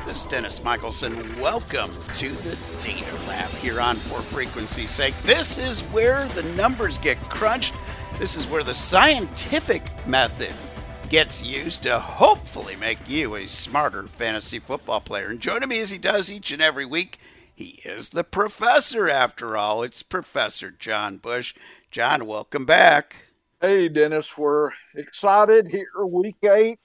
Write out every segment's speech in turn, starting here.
This is Dennis Michelson. Welcome to the Data Lab here on For Frequency's Sake. This is where the numbers get crunched. This is where the scientific method gets used to hopefully make you a smarter fantasy football player. And joining me as he does each and every week, he is the professor after all. It's Professor John Bush. John, welcome back. Hey, Dennis, we're excited here, week 8.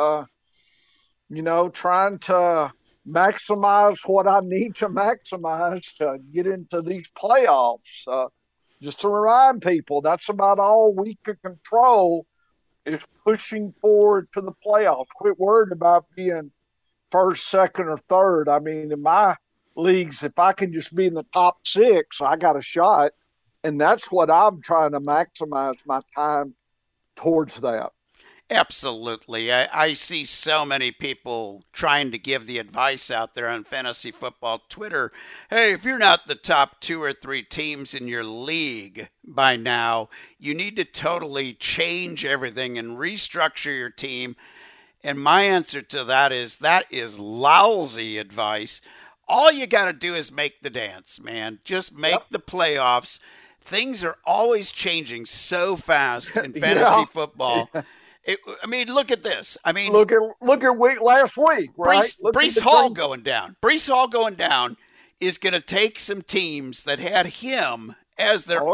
Trying to maximize what I need to maximize to get into these playoffs. Just to remind people, that's about all we can control is pushing forward to the playoffs. Quit worried about being first, second, or third. I mean, in my leagues, if I can just be in the top 6, I got a shot. And that's what I'm trying to maximize my time towards that. Absolutely. I see so many people trying to give the advice out there on fantasy football Twitter. Hey, if you're not the top 2 or 3 teams in your league by now, you need to totally change everything and restructure your team. And my answer to that is lousy advice. All you got to do is make the dance, man. Just make the playoffs. Things are always changing so fast in fantasy football. Look at this. Look at last week, right? Breece Hall going down. Breece Hall going down is going to take some teams that had him as their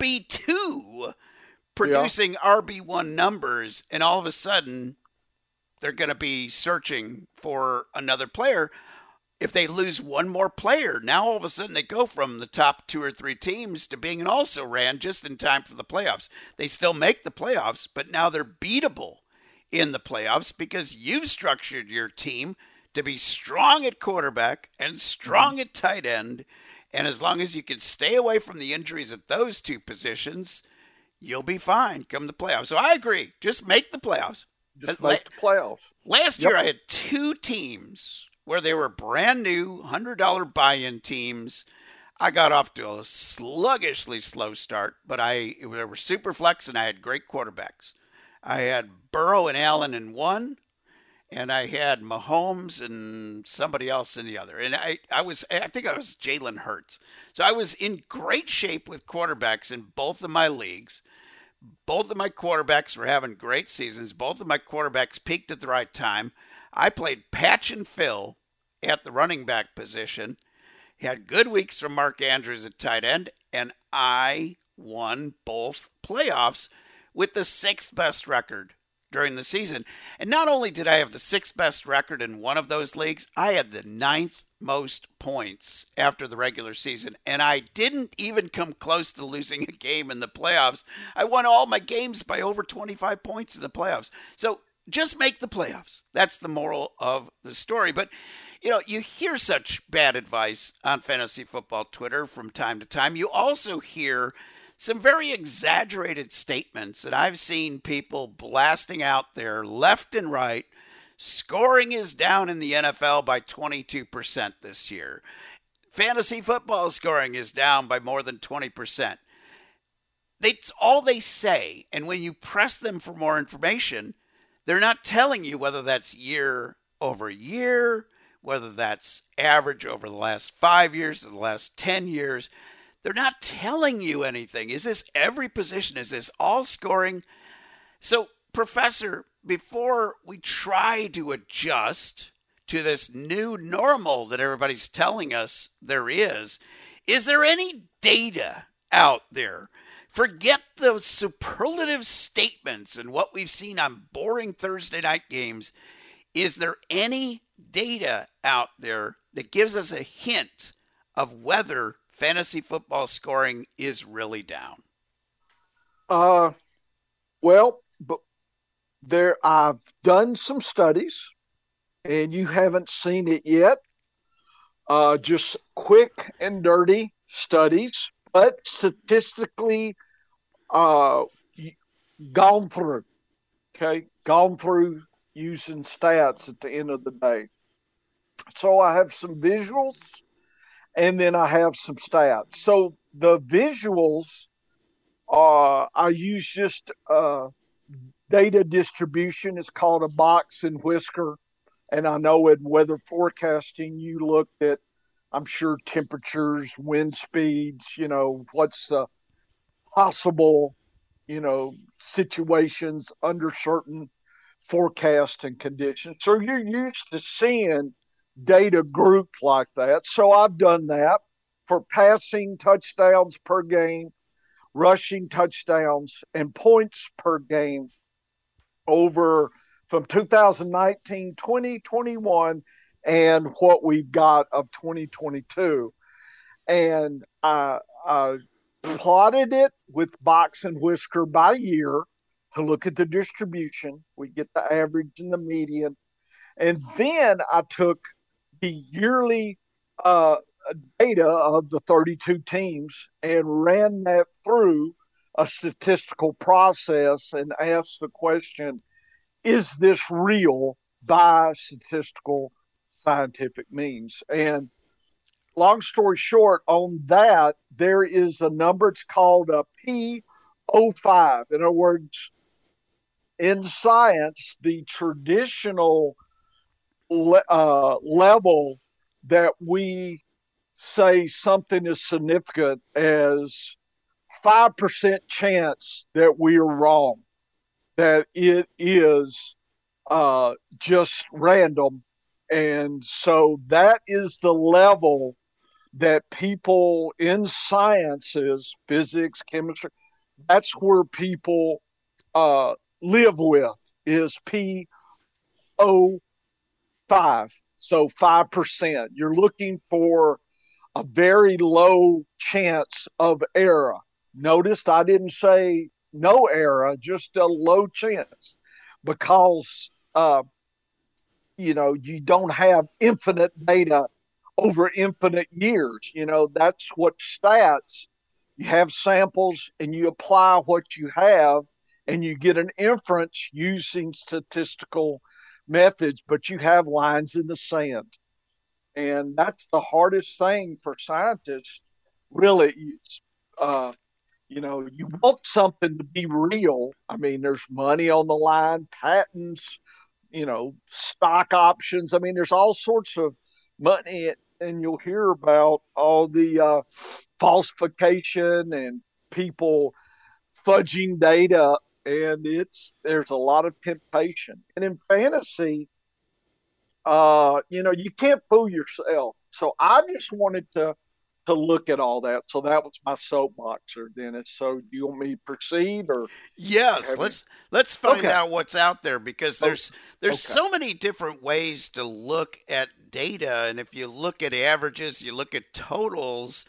RB2 producing RB1 numbers, and all of a sudden they're going to be searching for another player. If they lose one more player, now all of a sudden they go from the top 2 or 3 teams to being an also-ran just in time for the playoffs. They still make the playoffs, but now they're beatable in the playoffs because you've structured your team to be strong at quarterback and strong at tight end. And as long as you can stay away from the injuries at those 2 positions, you'll be fine come the playoffs. So I agree. Just make the playoffs. Just make the playoffs. Last year I had 2 teams where they were brand new $100 buy-in teams. I got off to a sluggishly slow start, but they were super flex and I had great quarterbacks. I had Burrow and Allen in one, and I had Mahomes and somebody else in the other. And I think I was Jalen Hurts. So I was in great shape with quarterbacks in both of my leagues. Both of my quarterbacks were having great seasons. Both of my quarterbacks peaked at the right time. I played patch and fill at the running back position. He had good weeks from Mark Andrews at tight end, and I won both playoffs with the 6th best record during the season. And not only did I have the 6th best record in one of those leagues, I had the 9th most points after the regular season, and I didn't even come close to losing a game in the playoffs. I won all my games by over 25 points in the playoffs. So just make the playoffs. That's the moral of the story. But, you hear such bad advice on fantasy football Twitter from time to time. You also hear some very exaggerated statements that I've seen people blasting out there left and right. Scoring is down in the NFL by 22% this year. Fantasy football scoring is down by more than 20%. That's all they say. And when you press them for more information, they're not telling you whether that's year over year, whether that's average over the last 5 years or the last 10 years. They're not telling you anything. Is this every position? Is this all scoring? So, Professor, before we try to adjust to this new normal that everybody's telling us there is there any data out there? Forget those superlative statements and what we've seen on boring Thursday night games. Is there any data out there that gives us a hint of whether fantasy football scoring is really down? I've done some studies, and you haven't seen it yet. Just quick and dirty studies, but statistically gone through using stats at the end of the day. So I have some visuals and then I have some stats. So the visuals I use just data distribution. It's called a box and whisker. And I know in weather forecasting, you looked at, I'm sure, temperatures, wind speeds, what's the possible, situations under certain forecast and conditions. So you're used to seeing data grouped like that. So I've done that for passing touchdowns per game, rushing touchdowns, and points per game over from 2019, 2021, and what we've got of 2022. And I plotted it with box and whisker by year to look at the distribution. We get the average and the median. And then I took the yearly data of the 32 teams and ran that through a statistical process and asked the question, is this real by statistical scientific means? And long story short, on that, there is a number, it's called a P05. In other words, in science, the traditional level that we say something is significant as 5% chance that we are wrong, that it is just random. And so that is the level that people in sciences, physics, chemistry, that's where people live with, is P05. So 5%. You're looking for a very low chance of error. Notice I didn't say no error, just a low chance, because you don't have infinite data over infinite years. That's what stats. You have samples and you apply what you have and you get an inference using statistical methods, but you have lines in the sand. And that's the hardest thing for scientists, really. You want something to be real. I mean, there's money on the line, patents, stock options. I mean, there's all sorts of money, and you'll hear about all the falsification and people fudging data, and there's a lot of temptation. And in fantasy, you can't fool yourself. So I just wanted to look at all that. So that was my soapbox, or Dennis. So do you want me to proceed, or yes? Let's find okay. out what's out there, because there's okay. so many different ways to look at data, and if you look at averages, you look at totals.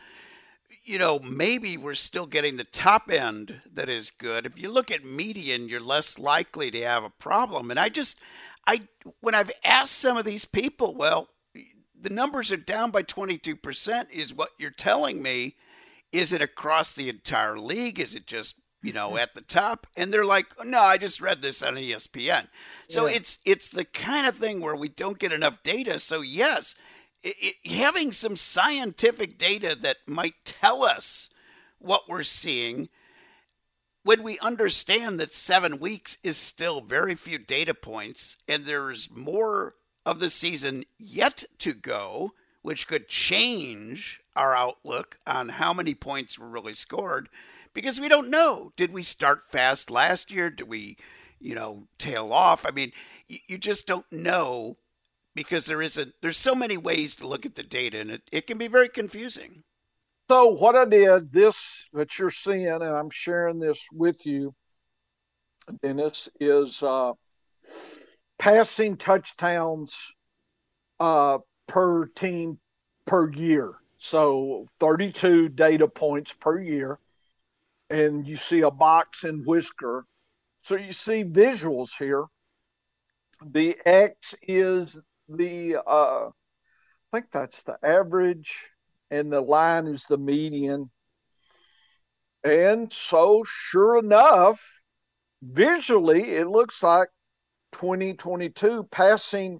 Maybe we're still getting the top end that is good. If you look at median, you're less likely to have a problem. And when I've asked some of these people, well, the numbers are down by 22%, is what you're telling me. Is it across the entire league? Is it just, at the top? And they're like, no, I just read this on ESPN. So Yeah. it's the kind of thing where we don't get enough data. So yes, having some scientific data that might tell us what we're seeing, when we understand that 7 weeks is still very few data points and there's more of the season yet to go, which could change our outlook on how many points were really scored, because we don't know. Did we start fast last year? Did we, tail off? I mean, you just don't know, because there's so many ways to look at the data, and it can be very confusing. So what I did, this that you're seeing, and I'm sharing this with you, Dennis, is passing touchdowns per team per year. So 32 data points per year. And you see a box and whisker. So you see visuals here. The X is I think that's the average, and the line is the median. And so, sure enough, visually, it looks like 2022 passing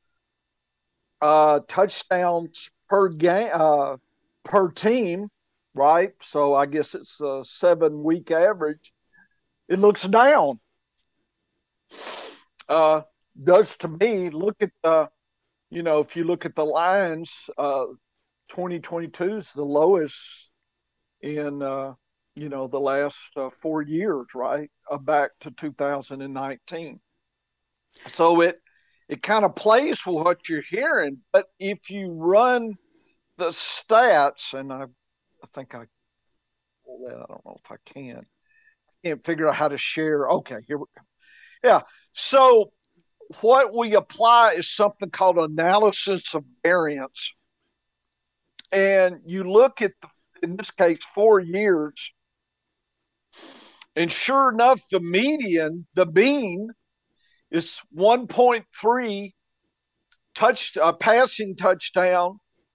touchdowns per game per team, right? So I guess it's a 7 week average. It looks down. does to me. Look at the, if you look at the Lions, 2022 is the lowest in, the last 4 years, right? Back to 2019. So it kind of plays with what you're hearing. But if you run the stats, and I think I don't know if I can. I can't figure out how to share. Okay, here we go. Yeah. So what we apply is something called analysis of variance. And you look at, in this case, 4 years. And sure enough, the median, the mean, is 1.3 passing touchdown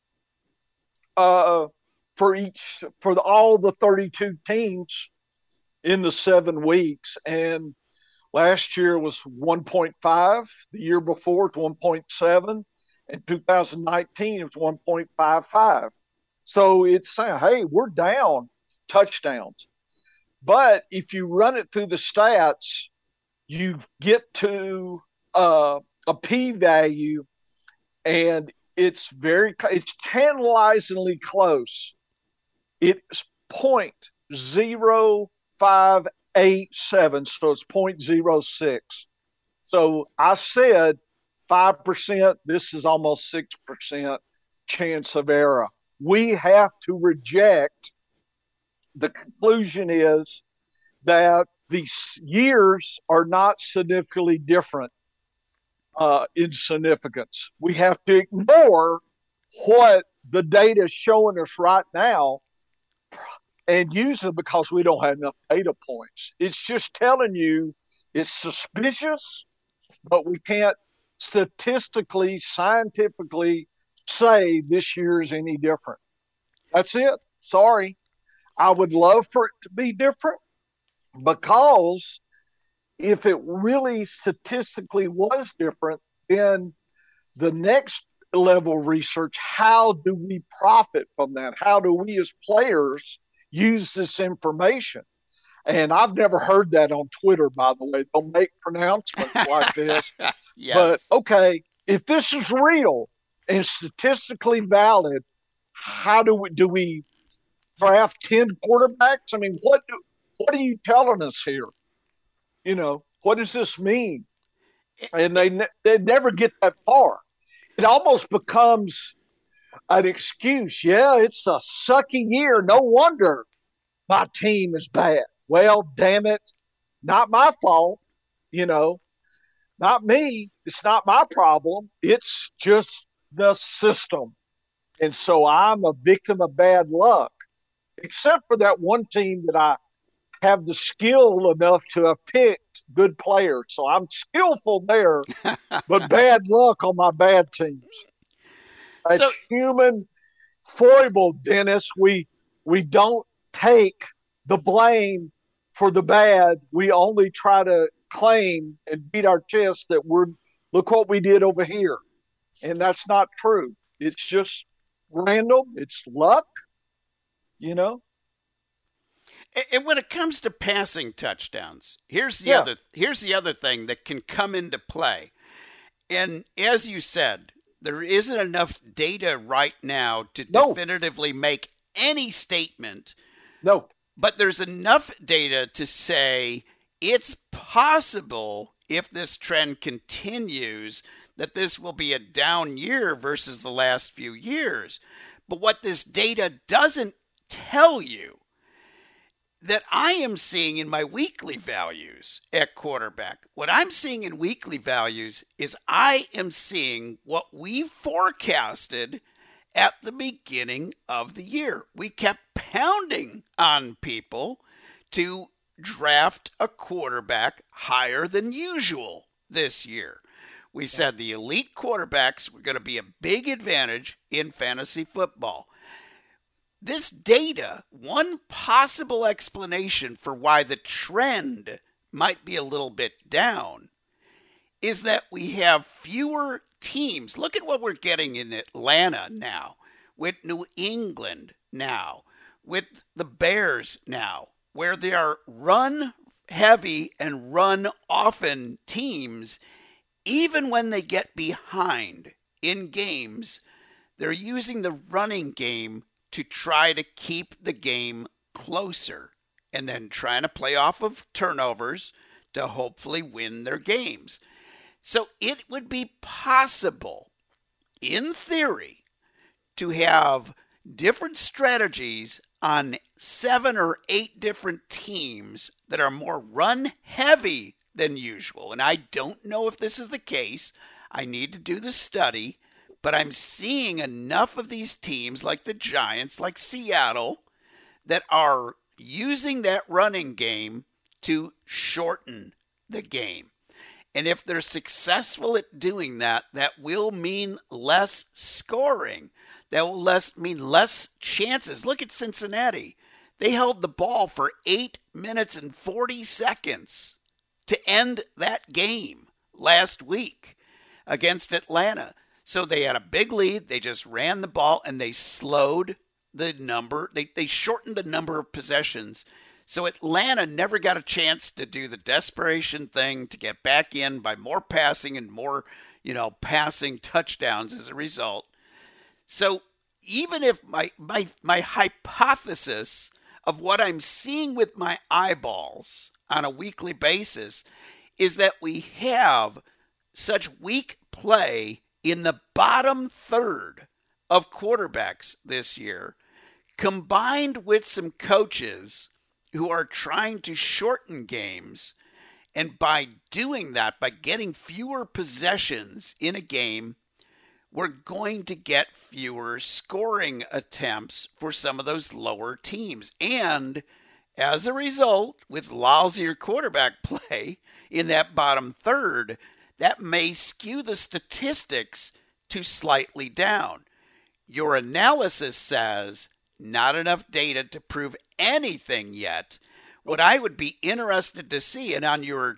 for all the 32 teams in the 7 weeks. And last year was 1.5. The year before, it was 1.7. In 2019, it was 1.55. So it's saying, hey, we're down touchdowns. But if you run it through the stats, you get to a p-value, and it's tantalizingly close. It's 0.0587, so it's 0.06. So I said 5%. This is almost 6% chance of error. We have to reject. The conclusion is that these years are not significantly different in significance. We have to ignore what the data is showing us right now and use it because we don't have enough data points. It's just telling you it's suspicious, but we can't statistically, scientifically say this year is any different. That's it. Sorry. I would love for it to be different, because if it really statistically was different, then the next level of research, how do we profit from that? How do we as players use this information? And I've never heard that on Twitter, by the way. They'll make pronouncements like this. Yes. But, okay, if this is real and statistically valid, how do we draft 10 quarterbacks? I mean, what are you telling us here? What does this mean? And they never get that far. It almost becomes an excuse. Yeah, it's a sucky year. No wonder my team is bad. Well, damn it. Not my fault. Not me. It's not my problem. It's just the system. And so I'm a victim of bad luck, except for that one team that I have the skill enough to have picked good players. So I'm skillful there, but bad luck on my bad teams. It's human foible, Dennis. We don't take the blame for the bad. We only try to claim and beat our chest that look what we did over here. And that's not true. It's just random. It's luck, And when it comes to passing touchdowns, here's the other thing that can come into play. And as you said, there isn't enough data right now to definitively make any statement. No. But there's enough data to say it's possible, if this trend continues, that this will be a down year versus the last few years. But what this data doesn't tell you, that I am seeing in my weekly values at quarterback, what I'm seeing in weekly values is I am seeing what we forecasted at the beginning of the year. We kept pounding on people to draft a quarterback higher than usual this year. We said the elite quarterbacks were going to be a big advantage in fantasy football. This data, one possible explanation for why the trend might be a little bit down, is that we have fewer teams. Look at what we're getting in Atlanta now, with New England now, with the Bears now, where they are run heavy and run often teams. even when they get behind in games, they're using the running game to try to keep the game closer and then trying to play off of turnovers to hopefully win their games. So it would be possible, in theory, to have different strategies on 7 or 8 different teams that are more run heavy than usual. And I don't know if this is the case. I need to do the study, but I'm seeing enough of these teams like the Giants, like Seattle, that are using that running game to shorten the game. And if they're successful at doing that, that will mean less scoring. That will mean less chances. Look at Cincinnati. They held the ball for 8 minutes and 40 seconds to end that game last week against Atlanta. So they had a big lead. They just ran the ball and they slowed the number. They shortened the number of possessions. So Atlanta never got a chance to do the desperation thing to get back in by more passing and more, passing touchdowns as a result. So even if my hypothesis of what I'm seeing with my eyeballs on a weekly basis is that we have such weak play in the bottom third of quarterbacks this year, combined with some coaches who are trying to shorten games, and by doing that, by getting fewer possessions in a game, we're going to get fewer scoring attempts for some of those lower teams. And as a result, with lousier quarterback play in that bottom third, that may skew the statistics to slightly down. Your analysis says not enough data to prove anything yet. What I would be interested to see, and on your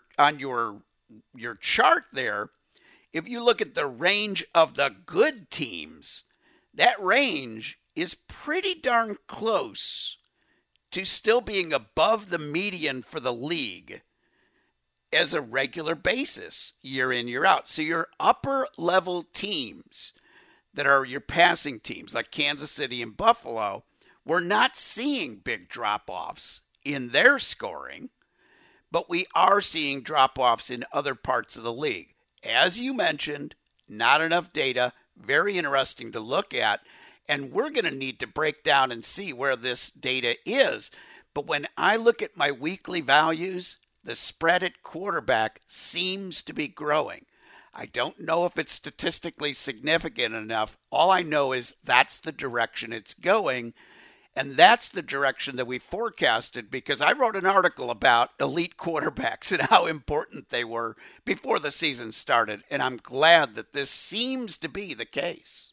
chart there, if you look at the range of the good teams, that range is pretty darn close to still being above the median for the league as a regular basis, year in, year out. So your upper level teams that are your passing teams like Kansas City and Buffalo, we're not seeing big drop-offs in their scoring, but we are seeing drop-offs in other parts of the league. As you mentioned, not enough data, very interesting to look at, and we're going to need to break down and see where this data is. But when I look at my weekly values, the spread at quarterback seems to be growing. I don't know if it's statistically significant enough. All I know is that's the direction it's going. And that's the direction that we forecasted, because I wrote an article about elite quarterbacks and how important they were before the season started. And I'm glad that this seems to be the case.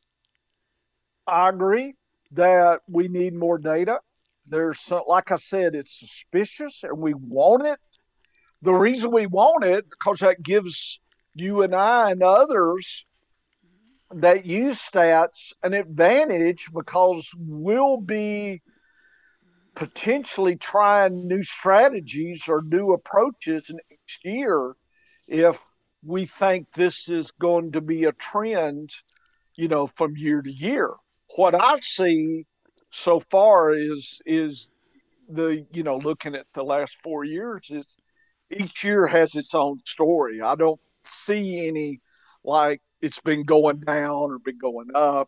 I agree that we need more data. Like I said, it's suspicious and we want it. The reason we want it, because that gives you and I and others that use stats an advantage, because we'll be potentially trying new strategies or new approaches next year if we think this is going to be a trend, from year to year. What I see so far is the, looking at the last 4 years, is each year has its own story. I don't see any like it's been going down or been going up.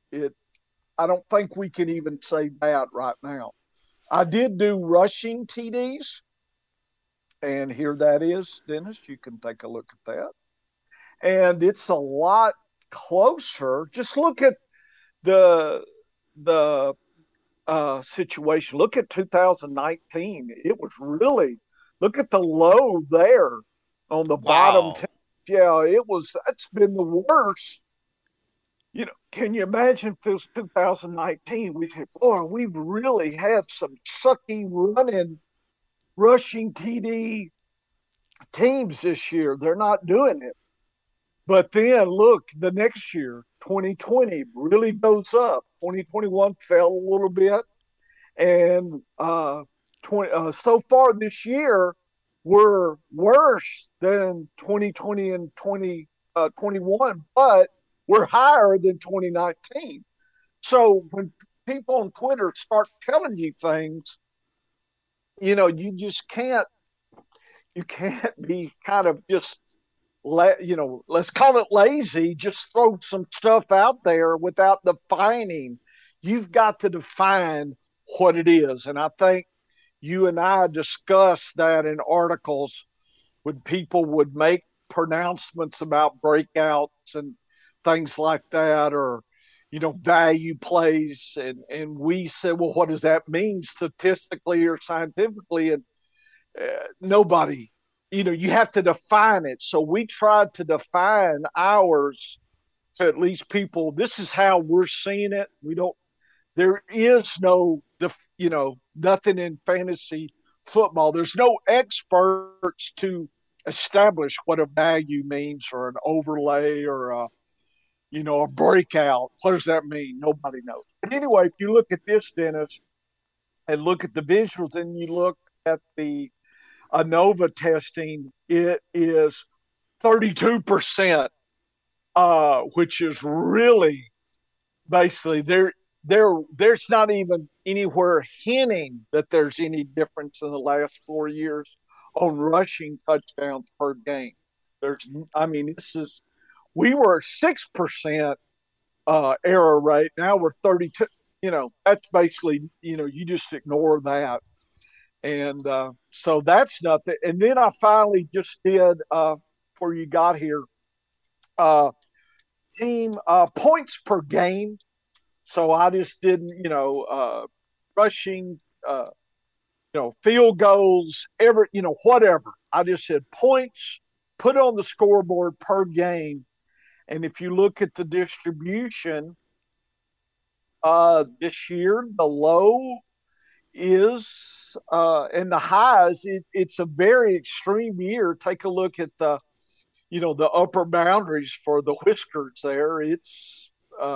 I don't think we can even say that right now. I did do rushing TDs, and here that is, Dennis. You can take a look at that. And it's a lot closer. Just look at the situation. Look at 2019. It was really, look at the low there on the bottom 10. Yeah, that's been the worst. Can you imagine if it was 2019? We said, boy, we've really had some sucky running, rushing TD teams this year. They're not doing it. But then look, the next year, 2020 really goes up. 2021 fell a little bit. And so far this year, were worse than 2020 and 2021, but we're higher than 2019. So when people on Twitter start telling you things, you just can't be kind of just let's call it lazy, just throw some stuff out there without defining. You've got to define what it is. And I think you and I discussed that in articles when people would make pronouncements about breakouts and things like that, or value plays, and we said, well, what does that mean statistically or scientifically? And nobody, you have to define it. So we tried to define ours to at least people. This is how we're seeing it. There is no, nothing in fantasy football. There's no experts to establish what a value means, or an overlay, or a breakout. What does that mean? Nobody knows. But anyway, if you look at this, Dennis, and look at the visuals, and you look at the ANOVA testing, it is 32%, which is really basically there's not even anywhere hinting that there's any difference in the last 4 years on rushing touchdowns per game. We were 6% error rate. Now we're 32. That's basically, you just ignore that. And so that's nothing. And then I finally just did, before you got here, team points per game. So I just didn't, rushing, field goals, whatever. I just said points put on the scoreboard per game. And if you look at the distribution, this year, the low is, and the highs, it's a very extreme year. Take a look at the upper boundaries for the whiskers there. It's,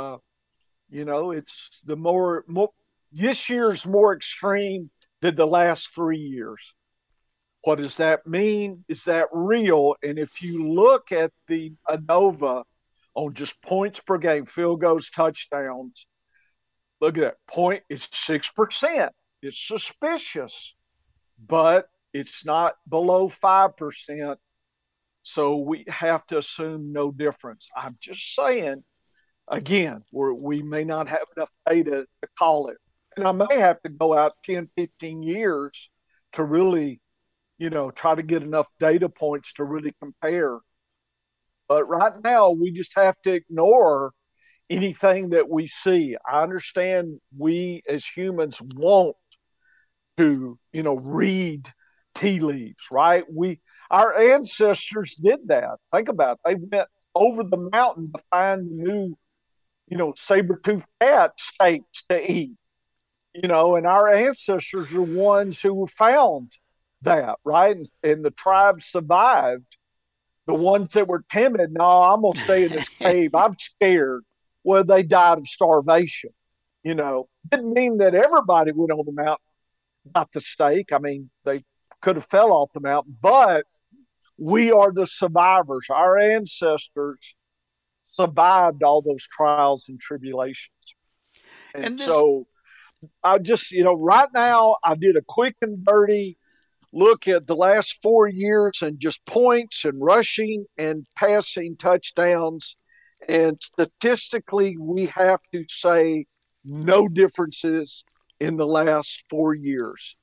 it's the more this year's more extreme than the last 3 years. What does that mean? Is that real? And if you look at the ANOVA on just points per game, field goals, touchdowns, look at that point. It's 6%. It's suspicious, but it's not below 5%. So we have to assume no difference. I'm just saying, again, we may not have enough data to call it. And I may have to go out 10, 15 years to really, try to get enough data points to really compare. But right now, we just have to ignore anything that we see. I understand we as humans want to, read tea leaves, right? Our ancestors did that. Think about it. They went over the mountain to find the new, saber-toothed cat steaks to eat, and our ancestors are ones who found that, right? And the tribe survived. The ones that were timid, no, I'm going to stay in this cave. I'm scared. Well, they died of starvation. Didn't mean that everybody went on the mountain, got the steak. I mean, they could have fell off the mountain, but we are the survivors. Our ancestors survived all those trials and tribulations. And so I just, right now I did a quick and dirty look at the last 4 years and just points and rushing and passing touchdowns. And statistically, we have to say no differences in the last 4 years.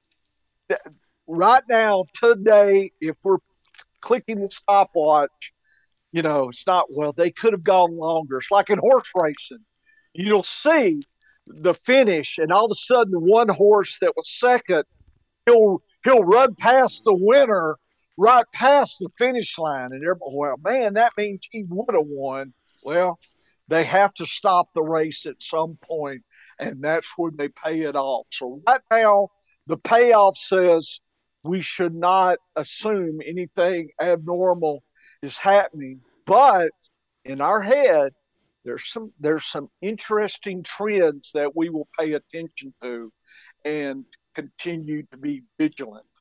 Right now, today, if we're clicking the stopwatch, it's not, well, they could have gone longer. It's like in horse racing. You'll see the finish, and all of a sudden, the one horse that was second, he'll run past the winner right past the finish line. And everybody, well, man, that means he would have won. Well, they have to stop the race at some point, and that's where they pay it off. So right now, the payoff says we should not assume anything abnormal is happening. But in our head, there's some interesting trends that we will pay attention to and continue to be vigilant.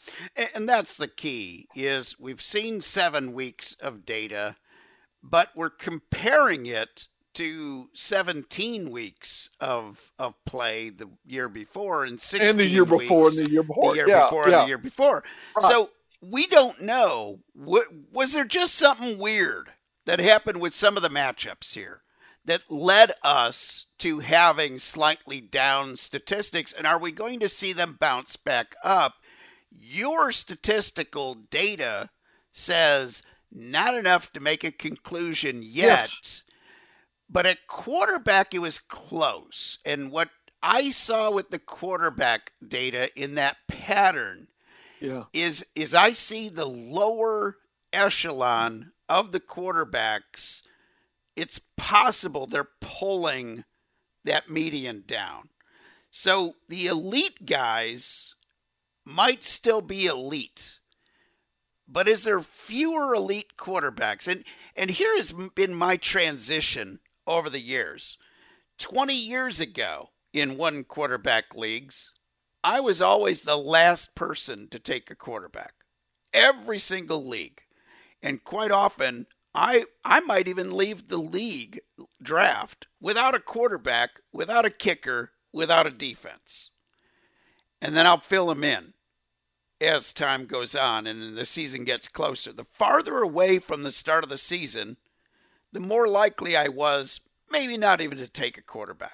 And that's the key, is we've seen 7 weeks of data, but we're comparing it to 17 weeks of play the year before and 16 and the year weeks before and the year before. The year before and the year before. Right. So we don't know. Was there just something weird that happened with some of the matchups here that led us to having slightly down statistics? And are we going to see them bounce back up? Your statistical data says not enough to make a conclusion yet. Yes. But at quarterback, it was close. And what I saw with the quarterback data in that pattern is I see the lower echelon of the quarterbacks. It's possible they're pulling that median down. So the elite guys might still be elite. But is there fewer elite quarterbacks? And here has been my transition over the years. 20 years ago, in one quarterback leagues, I was always the last person to take a quarterback. Every single league. And quite often, I might even leave the league draft without a quarterback, without a kicker, without a defense. And then I'll fill them in as time goes on and the season gets closer. The farther away from the start of the season, the more likely I was maybe not even to take a quarterback.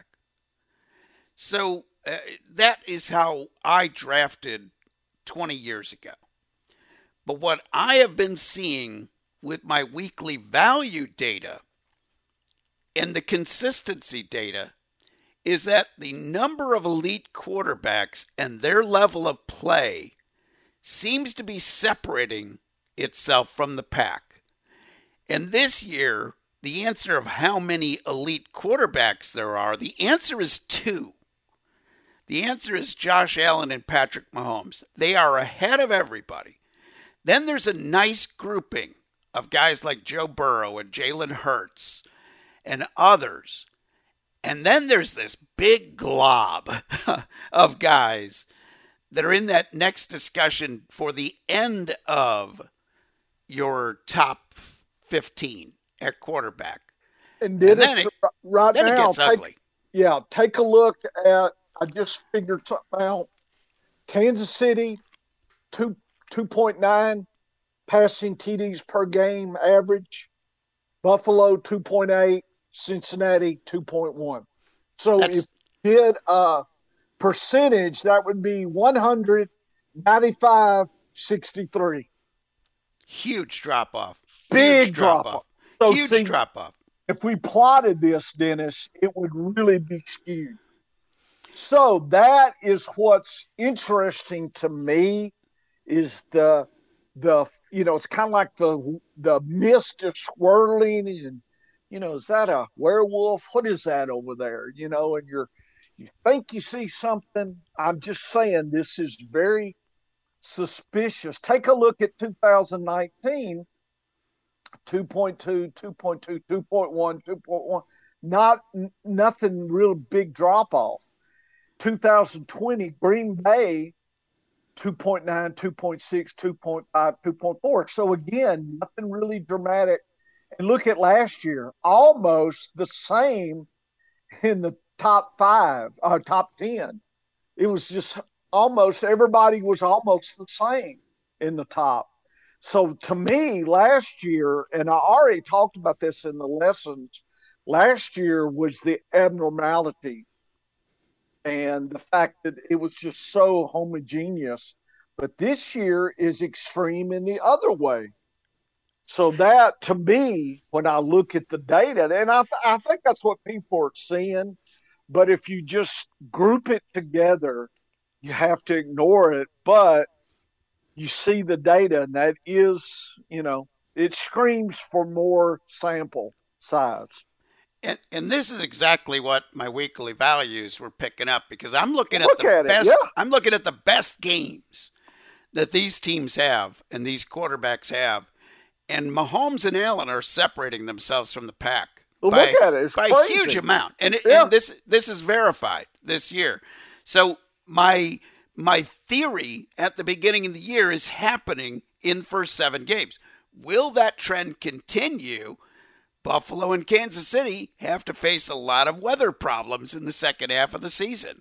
So that is how I drafted 20 years ago. But what I have been seeing with my weekly value data and the consistency data is that the number of elite quarterbacks and their level of play seems to be separating itself from the pack. And this year, the answer of how many elite quarterbacks there are, the answer is 2. The answer is Josh Allen and Patrick Mahomes. They are ahead of everybody. Then there's a nice grouping of guys like Joe Burrow and Jalen Hurts and others. And then there's this big glob of guys that are in that next discussion for the end of your top 15 at quarterback. And then it gets ugly. Take a look at, I just figured something out. Kansas City, 2.9 passing TDs per game average. Buffalo, 2.8. Cincinnati, 2.1. So if you did a percentage, that would be 195-63. Huge drop off. Big drop off. So huge drop off. If we plotted this, Dennis, it would really be skewed. So that is what's interesting to me is the it's kind of like the mist is swirling and is that a werewolf? What is that over there? And you think you see something. I'm just saying this is very suspicious. Take a look at 2019, 2.2, 2.2, 2.1, 2.1. Nothing real big drop off. 2020, Green Bay, 2.9, 2.6, 2.5, 2.4. So again, nothing really dramatic. And look at last year, almost the same in the top 10. It was just almost everybody was almost the same in the top. So to me, last year, and I already talked about this in the lessons, last year was the abnormality and the fact that it was just so homogeneous. But this year is extreme in the other way. So that, to me, when I look at the data, and I think that's what people are seeing, but if you just group it together, you have to ignore it. But you see the data, and that is, it screams for more sample size. And this is exactly what my weekly values were picking up, because I'm looking at I'm looking at the best games that these teams have and these quarterbacks have. And Mahomes and Allen are separating themselves from the pack look at it. It's by crazy. a huge amount. And this is verified this year. So my my theory at the beginning of the year is happening in the first 7 games. Will that trend continue? Buffalo and Kansas City have to face a lot of weather problems in the second half of the season.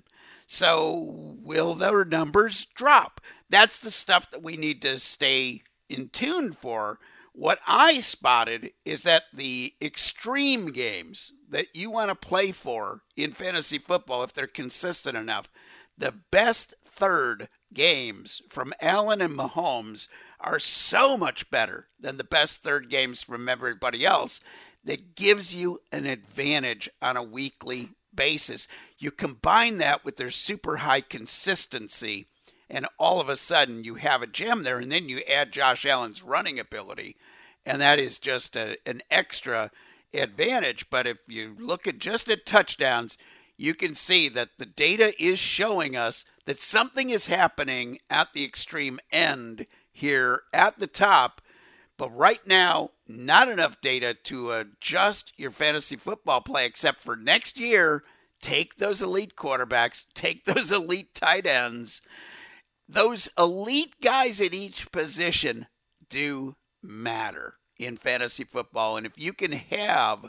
So will their numbers drop? That's the stuff that we need to stay in tune for. What I spotted is that the extreme games that you want to play for in fantasy football, if they're consistent enough, the best third games from Allen and Mahomes are so much better than the best third games from everybody else. That gives you an advantage on a weekly basis. You combine that with their super high consistency, and all of a sudden you have a gem there, and then you add Josh Allen's running ability, and that is just an extra advantage. But if you look at just at touchdowns, you can see that the data is showing us that something is happening at the extreme end here at the top. But right now, not enough data to adjust your fantasy football play, except for next year. Take those elite quarterbacks, take those elite tight ends. Those elite guys at each position do matter in fantasy football. And if you can have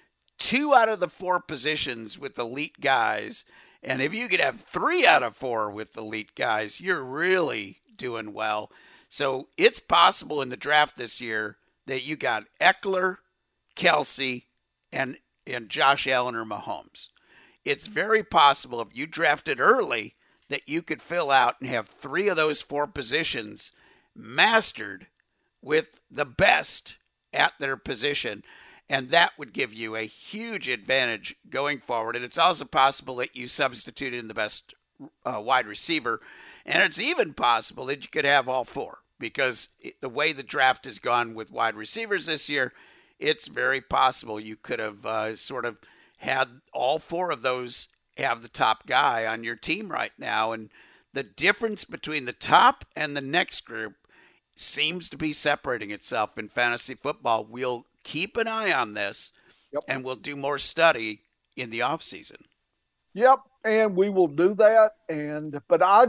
2 out of the 4 positions with elite guys, and if you could have 3 out of 4 with elite guys, you're really doing well. So it's possible in the draft this year that you got Eckler, Kelsey, and Josh Allen or Mahomes. It's very possible if you drafted early that you could fill out and have 3 of those 4 positions mastered with the best at their position. And that would give you a huge advantage going forward. And it's also possible that you substituted in the best wide receiver. And it's even possible that you could have all 4, because the way the draft has gone with wide receivers this year, it's very possible you could have sort of had all 4 of those have the top guy on your team right now. And the difference between the top and the next group seems to be separating itself in fantasy football. We'll keep an eye on this, and we'll do more study in the offseason. Yep, and we will do that. But I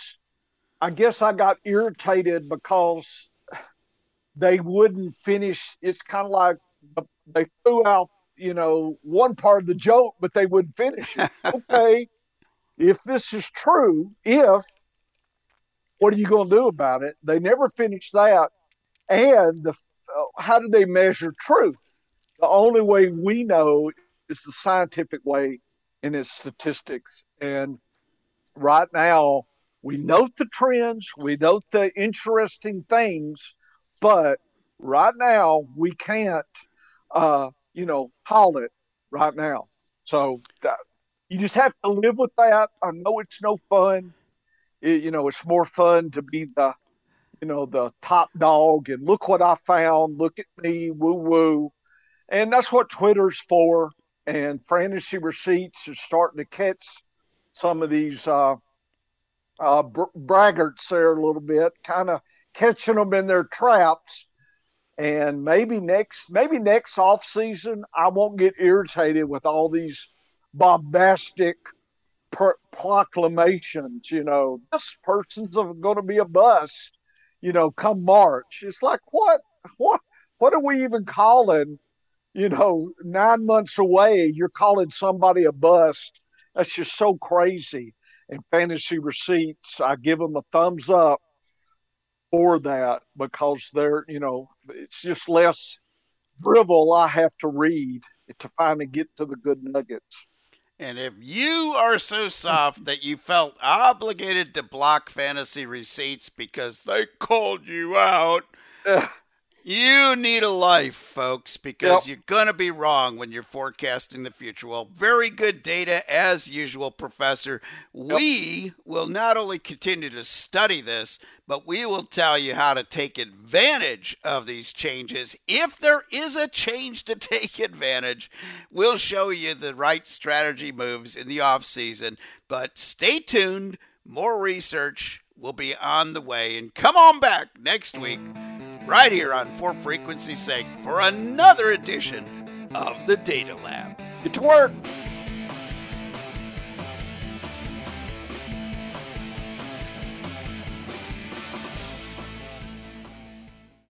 guess I got irritated because they wouldn't finish. It's kind of like they threw out, one part of the joke, but they wouldn't finish it. Okay, if this is true, what are you going to do about it? They never finished that. And how do they measure truth? The only way we know is the scientific way, and it's statistics. And right now, we note the trends, we note the interesting things, but right now we can't, call it right now. So you just have to live with that. I know it's no fun. It's more fun to be the top dog and look what I found. Look at me, woo woo. And that's what Twitter's for. And Fantasy Receipts is starting to catch some of these braggarts there a little bit, kind of catching them in their traps. And maybe next off season, I won't get irritated with all these bombastic proclamations. This person's going to be a bust. Come March. It's like what are we even calling? 9 months away, you're calling somebody a bust. That's just so crazy. And Fantasy Receipts, I give them a thumbs up for that, because they're, it's just less drivel I have to read to finally get to the good nuggets. And if you are so soft that you felt obligated to block Fantasy Receipts because they called you out, you need a life, folks, because you're going to be wrong when you're forecasting the future. Well, very good data as usual, Professor. We will not only continue to study this, but we will tell you how to take advantage of these changes. If there is a change to take advantage, we'll show you the right strategy moves in the offseason. But stay tuned. More research will be on the way. And come on back next week, right here on For Frequency's Sake, for another edition of the Data Lab. Get to work.